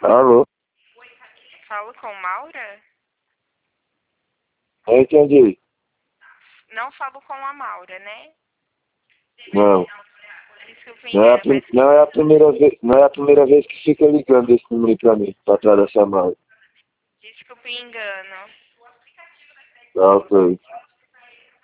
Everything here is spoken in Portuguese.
Alô? Falo com Maura? Não entendi. Não falo com a Maura, né? Não. Desculpa, Não é, engano, mas... não é a primeira vez, não é a primeira vez que fica ligando esse número aí pra mim, pra trás dessa mala. Desculpa, engano. Tá, ok.